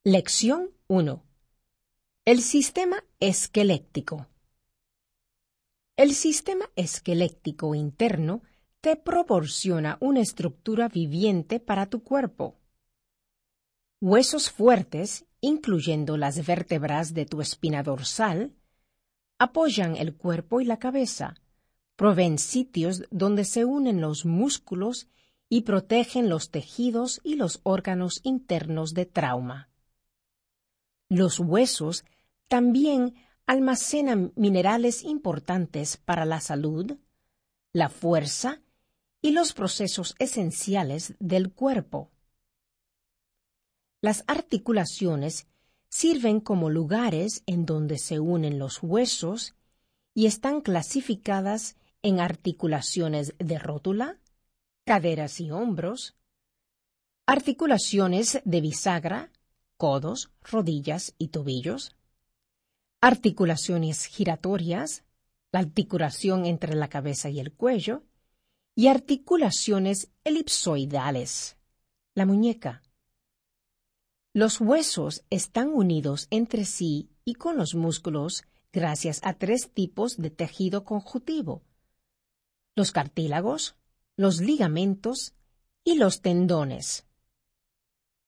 Lección 1. El sistema esquelético. El sistema esquelético interno te proporciona una estructura viviente para tu cuerpo. Huesos fuertes, incluyendo las vértebras de tu espina dorsal, apoyan el cuerpo y la cabeza, proveen sitios donde se unen los músculos y protegen los tejidos y los órganos internos de trauma. Los huesos también almacenan minerales importantes para la salud, la fuerza y los procesos esenciales del cuerpo. Las articulaciones sirven como lugares en donde se unen los huesos y están clasificadas en articulaciones de rótula, caderas y hombros, articulaciones de bisagra, codos, rodillas y tobillos, articulaciones giratorias, la articulación entre la cabeza y el cuello, y articulaciones elipsoidales, la muñeca. Los huesos están unidos entre sí y con los músculos gracias a 3 tipos de tejido conjuntivo: los cartílagos, los ligamentos y los tendones.